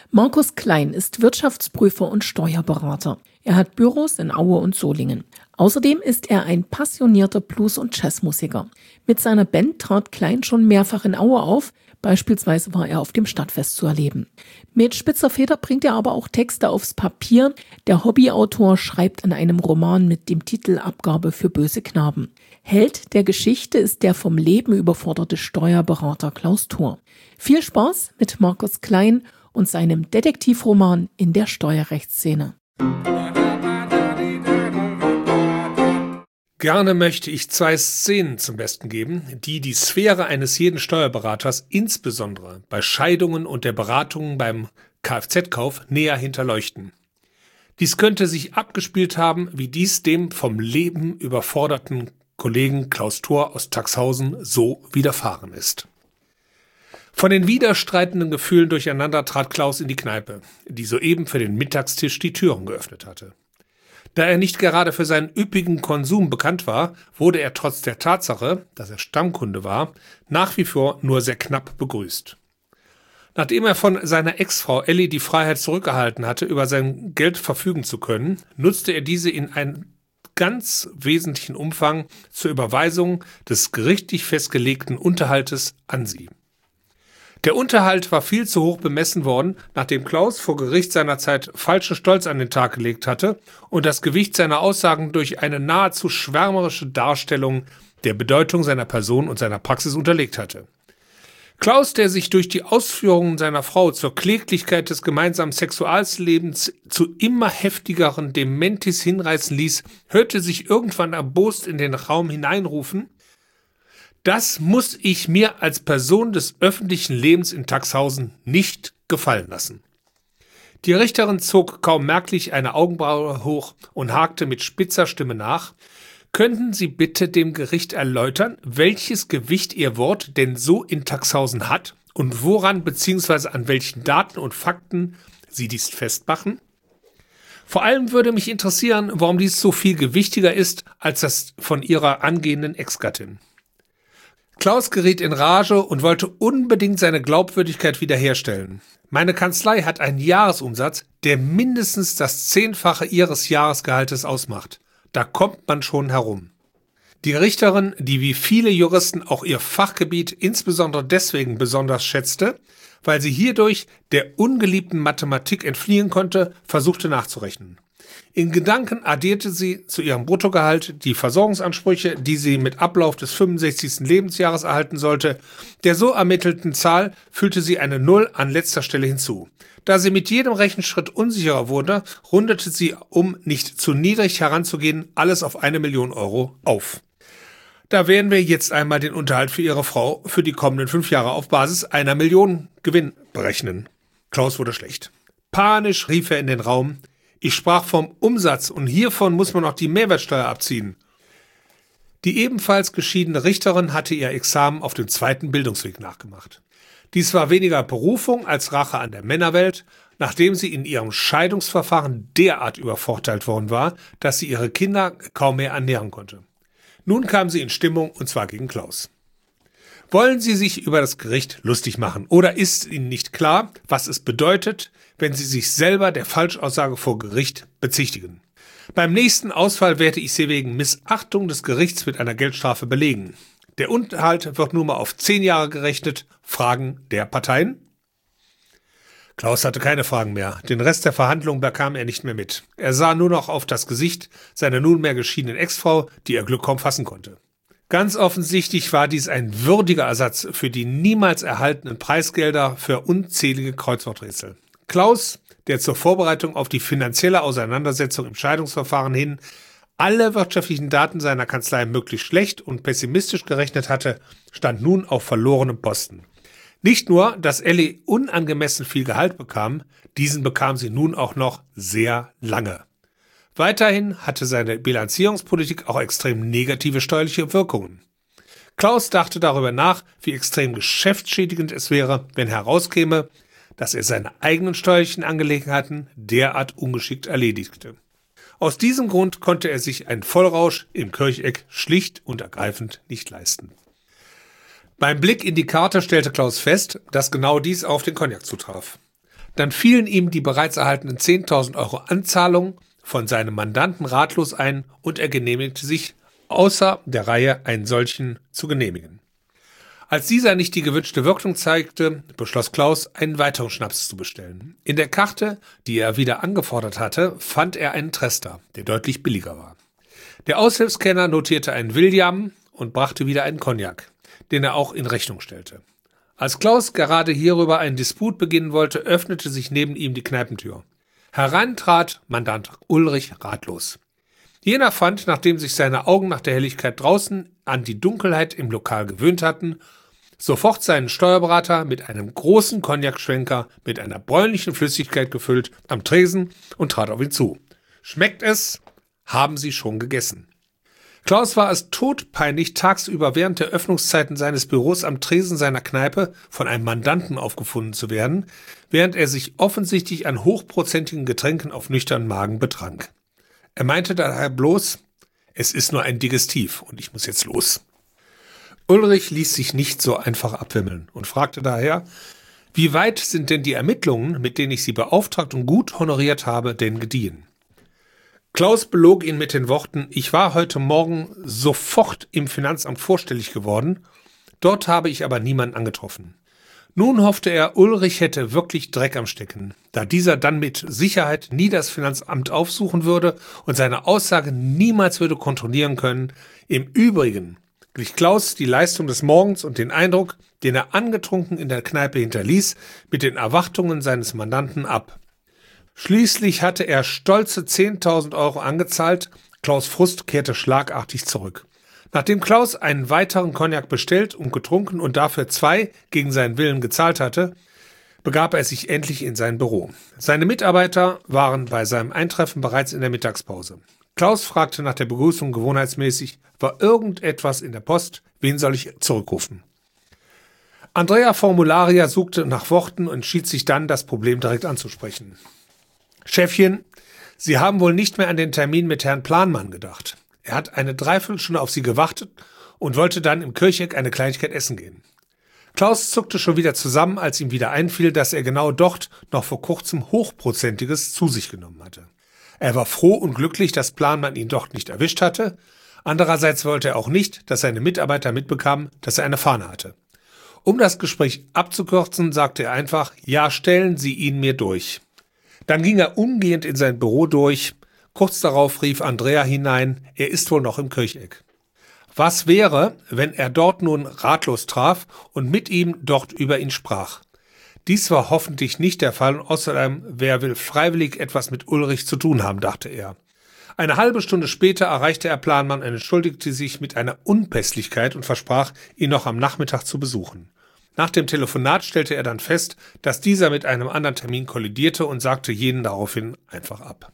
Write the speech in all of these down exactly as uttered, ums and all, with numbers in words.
Markus Klein ist Wirtschaftsprüfer und Steuerberater. Er hat Büros in Aue und Solingen. Außerdem ist er ein passionierter Blues- und Jazzmusiker. Mit seiner Band trat Klein schon mehrfach in Aue auf. Beispielsweise war er auf dem Stadtfest zu erleben. Mit spitzer Feder bringt er aber auch Texte aufs Papier. Der Hobbyautor schreibt an einem Roman mit dem Titel Abgabe für böse Knaben. Held der Geschichte ist der vom Leben überforderte Steuerberater Klaus Thor. Viel Spaß mit Markus Klein und seinem Detektivroman in der Steuerrechtsszene. Gerne möchte ich zwei Szenen zum Besten geben, die die Sphäre eines jeden Steuerberaters, insbesondere bei Scheidungen und der Beratung beim Kfz-Kauf, näher hinterleuchten. Dies könnte sich abgespielt haben, wie dies dem vom Leben überforderten Kollegen Klaus Thor aus Taxhausen so widerfahren ist. Von den widerstreitenden Gefühlen durcheinander trat Klaus in die Kneipe, die soeben für den Mittagstisch die Türen geöffnet hatte. Da er nicht gerade für seinen üppigen Konsum bekannt war, wurde er trotz der Tatsache, dass er Stammkunde war, nach wie vor nur sehr knapp begrüßt. Nachdem er von seiner Ex-Frau Elli die Freiheit zurückgehalten hatte, über sein Geld verfügen zu können, nutzte er diese in einem ganz wesentlichen Umfang zur Überweisung des gerichtlich festgelegten Unterhaltes an sie. Der Unterhalt war viel zu hoch bemessen worden, nachdem Klaus vor Gericht seinerzeit falschen Stolz an den Tag gelegt hatte und das Gewicht seiner Aussagen durch eine nahezu schwärmerische Darstellung der Bedeutung seiner Person und seiner Praxis unterlegt hatte. Klaus, der sich durch die Ausführungen seiner Frau zur Kläglichkeit des gemeinsamen Sexuallebens zu immer heftigeren Dementis hinreißen ließ, hörte sich irgendwann erbost in den Raum hineinrufen: Das muss ich mir als Person des öffentlichen Lebens in Taxhausen nicht gefallen lassen. Die Richterin zog kaum merklich eine Augenbraue hoch und hakte mit spitzer Stimme nach: Könnten Sie bitte dem Gericht erläutern, welches Gewicht Ihr Wort denn so in Taxhausen hat und woran bzw. an welchen Daten und Fakten Sie dies festmachen? Vor allem würde mich interessieren, warum dies so viel gewichtiger ist als das von Ihrer angehenden Ex-Gattin. Klaus geriet in Rage und wollte unbedingt seine Glaubwürdigkeit wiederherstellen. Meine Kanzlei hat einen Jahresumsatz, der mindestens das Zehnfache Ihres Jahresgehaltes ausmacht. Da kommt man schon herum. Die Richterin, die wie viele Juristen auch ihr Fachgebiet insbesondere deswegen besonders schätzte, weil sie hierdurch der ungeliebten Mathematik entfliehen konnte, versuchte nachzurechnen. In Gedanken addierte sie zu ihrem Bruttogehalt die Versorgungsansprüche, die sie mit Ablauf des fünfundsechzigsten Lebensjahres erhalten sollte. Der so ermittelten Zahl fügte sie eine Null an letzter Stelle hinzu. Da sie mit jedem Rechenschritt unsicherer wurde, rundete sie, um nicht zu niedrig heranzugehen, alles auf eine Million Euro auf. Da werden wir jetzt einmal den Unterhalt für ihre Frau für die kommenden fünf Jahre auf Basis einer Million Gewinn berechnen. Klaus wurde schlecht. Panisch rief er in den Raum: Ich sprach vom Umsatz und hiervon muss man noch die Mehrwertsteuer abziehen. Die ebenfalls geschiedene Richterin hatte ihr Examen auf dem zweiten Bildungsweg nachgemacht. Dies war weniger Berufung als Rache an der Männerwelt, nachdem sie in ihrem Scheidungsverfahren derart übervorteilt worden war, dass sie ihre Kinder kaum mehr ernähren konnte. Nun kam sie in Stimmung, und zwar gegen Klaus. Wollen Sie sich über das Gericht lustig machen, oder ist Ihnen nicht klar, was es bedeutet, wenn Sie sich selber der Falschaussage vor Gericht bezichtigen? Beim nächsten Ausfall werde ich Sie wegen Missachtung des Gerichts mit einer Geldstrafe belegen. Der Unterhalt wird nun mal auf zehn Jahre gerechnet. Fragen der Parteien? Klaus hatte keine Fragen mehr. Den Rest der Verhandlung bekam er nicht mehr mit. Er sah nur noch auf das Gesicht seiner nunmehr geschiedenen Ex-Frau, die er Glück kaum fassen konnte. Ganz offensichtlich war dies ein würdiger Ersatz für die niemals erhaltenen Preisgelder für unzählige Kreuzworträtsel. Klaus, der zur Vorbereitung auf die finanzielle Auseinandersetzung im Scheidungsverfahren hin alle wirtschaftlichen Daten seiner Kanzlei möglichst schlecht und pessimistisch gerechnet hatte, stand nun auf verlorenem Posten. Nicht nur, dass Elli unangemessen viel Gehalt bekam, diesen bekam sie nun auch noch sehr lange. Weiterhin hatte seine Bilanzierungspolitik auch extrem negative steuerliche Wirkungen. Klaus dachte darüber nach, wie extrem geschäftsschädigend es wäre, wenn herauskäme, dass er seine eigenen steuerlichen Angelegenheiten derart ungeschickt erledigte. Aus diesem Grund konnte er sich einen Vollrausch im Kircheck schlicht und ergreifend nicht leisten. Beim Blick in die Karte stellte Klaus fest, dass genau dies auf den Cognac zutraf. Dann fielen ihm die bereits erhaltenen zehntausend Euro Anzahlung von seinem Mandanten ratlos ein und er genehmigte sich, außer der Reihe einen solchen zu genehmigen. Als dieser nicht die gewünschte Wirkung zeigte, beschloss Klaus, einen weiteren Schnaps zu bestellen. In der Karte, die er wieder angefordert hatte, fand er einen Trester, der deutlich billiger war. Der Aushilfskenner notierte einen William und brachte wieder einen Cognac, den er auch in Rechnung stellte. Als Klaus gerade hierüber einen Disput beginnen wollte, öffnete sich neben ihm die Kneipentür. Herein trat Mandant Ulrich ratlos. Jener fand, nachdem sich seine Augen nach der Helligkeit draußen an die Dunkelheit im Lokal gewöhnt hatten, sofort seinen Steuerberater mit einem großen Cognac-Schwenker mit einer bräunlichen Flüssigkeit gefüllt am Tresen und trat auf ihn zu. »Schmeckt es? Haben Sie schon gegessen?« Klaus war es todpeinlich, tagsüber während der Öffnungszeiten seines Büros am Tresen seiner Kneipe von einem Mandanten aufgefunden zu werden, während er sich offensichtlich an hochprozentigen Getränken auf nüchternen Magen betrank. Er meinte daher bloß, es ist nur ein Digestiv und ich muss jetzt los. Ulrich ließ sich nicht so einfach abwimmeln und fragte daher, wie weit sind denn die Ermittlungen, mit denen ich Sie beauftragt und gut honoriert habe, denn gediehen? Klaus belog ihn mit den Worten, ich war heute Morgen sofort im Finanzamt vorstellig geworden, dort habe ich aber niemanden angetroffen. Nun hoffte er, Ulrich hätte wirklich Dreck am Stecken, da dieser dann mit Sicherheit nie das Finanzamt aufsuchen würde und seine Aussage niemals würde kontrollieren können. Im Übrigen glich Klaus die Leistung des Morgens und den Eindruck, den er angetrunken in der Kneipe hinterließ, mit den Erwartungen seines Mandanten ab. Schließlich hatte er stolze zehntausend Euro angezahlt, Klaus' Frust kehrte schlagartig zurück. Nachdem Klaus einen weiteren Cognac bestellt und getrunken und dafür zwei gegen seinen Willen gezahlt hatte, begab er sich endlich in sein Büro. Seine Mitarbeiter waren bei seinem Eintreffen bereits in der Mittagspause. Klaus fragte nach der Begrüßung gewohnheitsmäßig, war irgendetwas in der Post, wen soll ich zurückrufen? Andrea Formularia suchte nach Worten und entschied sich dann, das Problem direkt anzusprechen. Chefchen, Sie haben wohl nicht mehr an den Termin mit Herrn Planmann gedacht. Er hat eine Dreiviertelstunde auf Sie gewartet und wollte dann im Kircheck eine Kleinigkeit essen gehen. Klaus zuckte schon wieder zusammen, als ihm wieder einfiel, dass er genau dort noch vor kurzem Hochprozentiges zu sich genommen hatte. Er war froh und glücklich, dass Planmann ihn dort nicht erwischt hatte. Andererseits wollte er auch nicht, dass seine Mitarbeiter mitbekamen, dass er eine Fahne hatte. Um das Gespräch abzukürzen, sagte er einfach, ja, stellen Sie ihn mir durch. Dann ging er umgehend in sein Büro durch. Kurz darauf rief Andrea hinein, er ist wohl noch im Kircheck. Was wäre, wenn er dort nun ratlos traf und mit ihm dort über ihn sprach? Dies war hoffentlich nicht der Fall und außerdem, wer will freiwillig etwas mit Ulrich zu tun haben, dachte er. Eine halbe Stunde später erreichte er Planmann und entschuldigte sich mit einer Unpässlichkeit und versprach, ihn noch am Nachmittag zu besuchen. Nach dem Telefonat stellte er dann fest, dass dieser mit einem anderen Termin kollidierte und sagte jenen daraufhin einfach ab.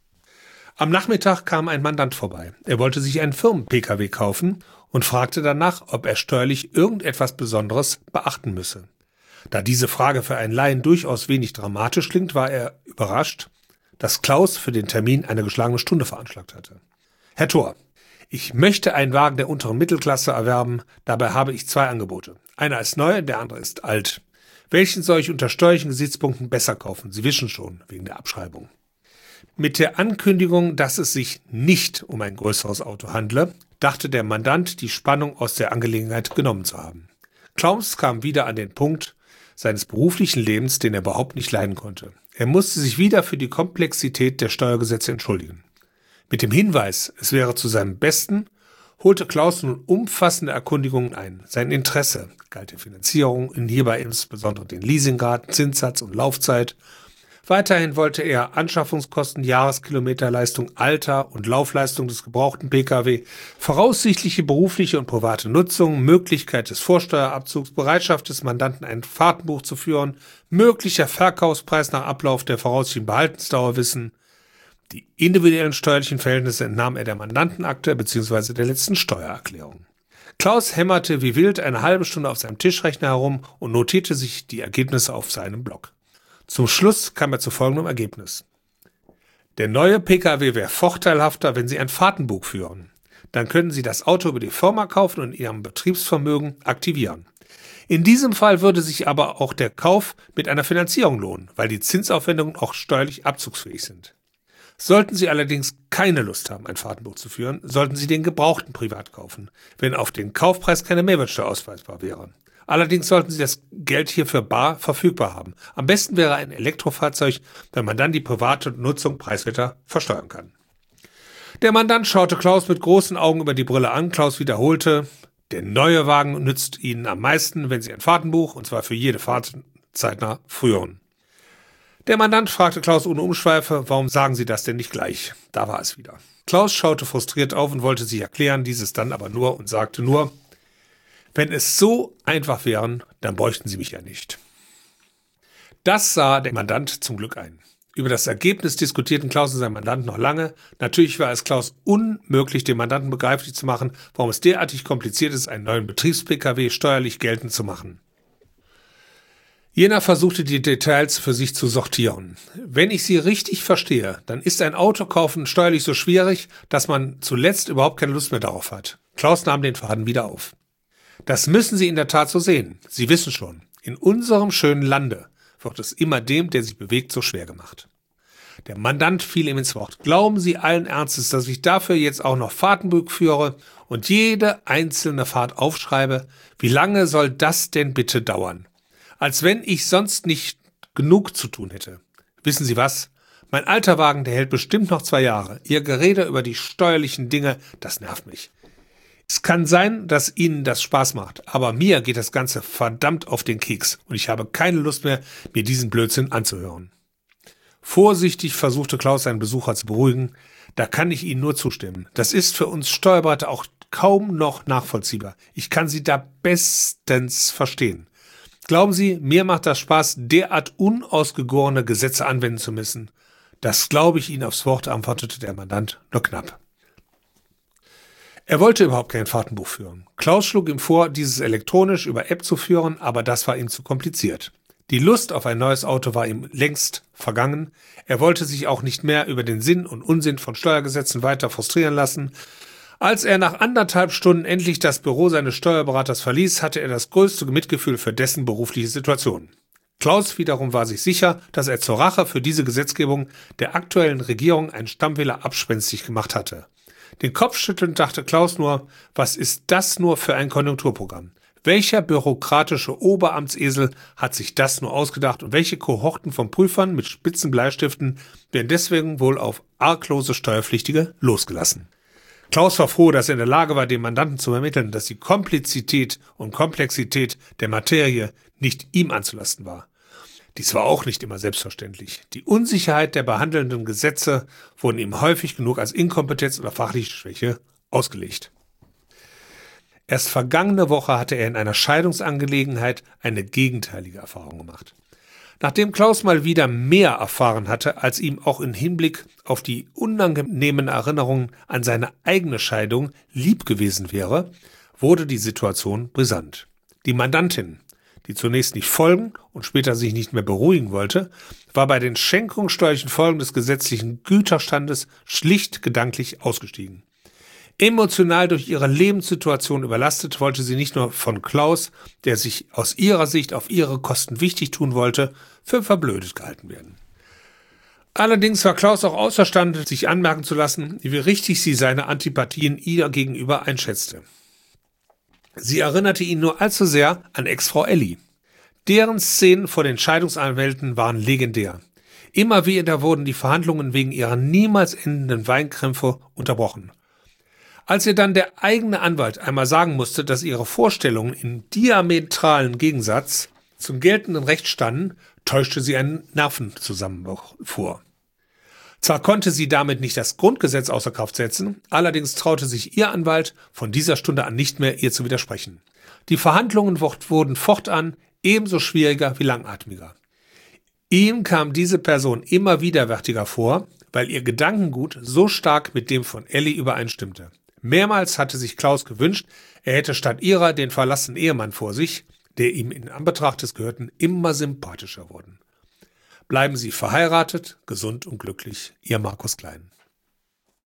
Am Nachmittag kam ein Mandant vorbei. Er wollte sich einen Firmen-P K W kaufen und fragte danach, ob er steuerlich irgendetwas Besonderes beachten müsse. Da diese Frage für einen Laien durchaus wenig dramatisch klingt, war er überrascht, dass Klaus für den Termin eine geschlagene Stunde veranschlagt hatte. Herr Thor, ich möchte einen Wagen der unteren Mittelklasse erwerben, dabei habe ich zwei Angebote. Einer ist neu, der andere ist alt. Welchen soll ich unter steuerlichen Gesichtspunkten besser kaufen? Sie wissen schon, wegen der Abschreibung. Mit der Ankündigung, dass es sich nicht um ein größeres Auto handle, dachte der Mandant, die Spannung aus der Angelegenheit genommen zu haben. Klaus kam wieder an den Punkt seines beruflichen Lebens, den er überhaupt nicht leiden konnte. Er musste sich wieder für die Komplexität der Steuergesetze entschuldigen. Mit dem Hinweis, es wäre zu seinem Besten, holte Klaus nun umfassende Erkundigungen ein. Sein Interesse galt der Finanzierung, in hierbei insbesondere den Leasingrate, Zinssatz und Laufzeit. Weiterhin wollte er Anschaffungskosten, Jahreskilometerleistung, Alter und Laufleistung des gebrauchten P K W, voraussichtliche berufliche und private Nutzung, Möglichkeit des Vorsteuerabzugs, Bereitschaft des Mandanten, ein Fahrtenbuch zu führen, möglicher Verkaufspreis nach Ablauf der voraussichtlichen Behaltensdauer wissen. Die individuellen steuerlichen Verhältnisse entnahm er der Mandantenakte bzw. der letzten Steuererklärung. Klaus hämmerte wie wild eine halbe Stunde auf seinem Tischrechner herum und notierte sich die Ergebnisse auf seinem Block. Zum Schluss kam er zu folgendem Ergebnis. Der neue P K W wäre vorteilhafter, wenn Sie ein Fahrtenbuch führen. Dann können Sie das Auto über die Firma kaufen und in Ihrem Betriebsvermögen aktivieren. In diesem Fall würde sich aber auch der Kauf mit einer Finanzierung lohnen, weil die Zinsaufwendungen auch steuerlich abzugsfähig sind. Sollten Sie allerdings keine Lust haben, ein Fahrtenbuch zu führen, sollten Sie den gebrauchten privat kaufen, wenn auf den Kaufpreis keine Mehrwertsteuer ausweisbar wäre. Allerdings sollten Sie das Geld hierfür bar verfügbar haben. Am besten wäre ein Elektrofahrzeug, wenn man dann die private Nutzung preiswerter versteuern kann. Der Mandant schaute Klaus mit großen Augen über die Brille an. Klaus wiederholte: Der neue Wagen nützt Ihnen am meisten, wenn Sie ein Fahrtenbuch, und zwar für jede Fahrt, zeitnah führen. Der Mandant fragte Klaus ohne Umschweife: Warum sagen Sie das denn nicht gleich? Da war es wieder. Klaus schaute frustriert auf und wollte sich erklären, dieses dann aber nur und sagte nur: Wenn es so einfach wäre, dann bräuchten Sie mich ja nicht. Das sah der Mandant zum Glück ein. Über das Ergebnis diskutierten Klaus und sein Mandant noch lange. Natürlich war es Klaus unmöglich, dem Mandanten begreiflich zu machen, warum es derartig kompliziert ist, einen neuen Betriebs-P K W steuerlich geltend zu machen. Jener versuchte die Details für sich zu sortieren. Wenn ich Sie richtig verstehe, dann ist ein Autokaufen steuerlich so schwierig, dass man zuletzt überhaupt keine Lust mehr darauf hat. Klaus nahm den Faden wieder auf. Das müssen Sie in der Tat so sehen. Sie wissen schon, in unserem schönen Lande wird es immer dem, der sich bewegt, so schwer gemacht. Der Mandant fiel ihm ins Wort. Glauben Sie allen Ernstes, dass ich dafür jetzt auch noch Fahrtenbuch führe und jede einzelne Fahrt aufschreibe? Wie lange soll das denn bitte dauern? Als wenn ich sonst nicht genug zu tun hätte. Wissen Sie was? Mein alter Wagen, der hält bestimmt noch zwei Jahre. Ihr Gerede über die steuerlichen Dinge, das nervt mich. Es kann sein, dass Ihnen das Spaß macht, aber mir geht das Ganze verdammt auf den Keks und ich habe keine Lust mehr, mir diesen Blödsinn anzuhören. Vorsichtig versuchte Klaus seinen Besucher zu beruhigen. Da kann ich Ihnen nur zustimmen. Das ist für uns Steuerberater auch kaum noch nachvollziehbar. Ich kann Sie da bestens verstehen. Glauben Sie, mir macht das Spaß, derart unausgegorene Gesetze anwenden zu müssen. Das glaube ich Ihnen aufs Wort, antwortete der Mandant nur knapp. Er wollte überhaupt kein Fahrtenbuch führen. Klaus schlug ihm vor, dieses elektronisch über App zu führen, aber das war ihm zu kompliziert. Die Lust auf ein neues Auto war ihm längst vergangen. Er wollte sich auch nicht mehr über den Sinn und Unsinn von Steuergesetzen weiter frustrieren lassen. Als er nach anderthalb Stunden endlich das Büro seines Steuerberaters verließ, hatte er das größte Mitgefühl für dessen berufliche Situation. Klaus wiederum war sich sicher, dass er zur Rache für diese Gesetzgebung der aktuellen Regierung einen Stammwähler abspenstig gemacht hatte. Den Kopf schüttelnd dachte Klaus nur: Was ist das nur für ein Konjunkturprogramm? Welcher bürokratische Oberamtsesel hat sich das nur ausgedacht und welche Kohorten von Prüfern mit spitzen Bleistiften werden deswegen wohl auf arglose Steuerpflichtige losgelassen? Klaus war froh, dass er in der Lage war, dem Mandanten zu ermitteln, dass die Komplizität und Komplexität der Materie nicht ihm anzulasten war. Dies war auch nicht immer selbstverständlich. Die Unsicherheit der behandelnden Gesetze wurden ihm häufig genug als Inkompetenz oder fachliche Schwäche ausgelegt. Erst vergangene Woche hatte er in einer Scheidungsangelegenheit eine gegenteilige Erfahrung gemacht. Nachdem Klaus mal wieder mehr erfahren hatte, als ihm auch im Hinblick auf die unangenehmen Erinnerungen an seine eigene Scheidung lieb gewesen wäre, wurde die Situation brisant. Die Mandantin, die zunächst nicht folgen und später sich nicht mehr beruhigen wollte, war bei den schenkungssteuerlichen Folgen des gesetzlichen Güterstandes schlicht gedanklich ausgestiegen. Emotional durch ihre Lebenssituation überlastet, wollte sie nicht nur von Klaus, der sich aus ihrer Sicht auf ihre Kosten wichtig tun wollte, für verblödet gehalten werden. Allerdings war Klaus auch außerstande, sich anmerken zu lassen, wie richtig sie seine Antipathien ihr gegenüber einschätzte. Sie erinnerte ihn nur allzu sehr an Ex-Frau Elli. Deren Szenen vor den Scheidungsanwälten waren legendär. Immer wieder wurden die Verhandlungen wegen ihrer niemals endenden Weinkrämpfe unterbrochen. Als ihr dann der eigene Anwalt einmal sagen musste, dass ihre Vorstellungen im diametralen Gegensatz zum geltenden Recht standen, täuschte sie einen Nervenzusammenbruch vor. Zwar konnte sie damit nicht das Grundgesetz außer Kraft setzen, allerdings traute sich ihr Anwalt von dieser Stunde an nicht mehr, ihr zu widersprechen. Die Verhandlungen wurden fortan ebenso schwieriger wie langatmiger. Ihm kam diese Person immer widerwärtiger vor, weil ihr Gedankengut so stark mit dem von Elli übereinstimmte. Mehrmals hatte sich Klaus gewünscht, er hätte statt ihrer den verlassenen Ehemann vor sich, der ihm in Anbetracht des Gehörten immer sympathischer wurde. Bleiben Sie verheiratet, gesund und glücklich, Ihr Markus Klein.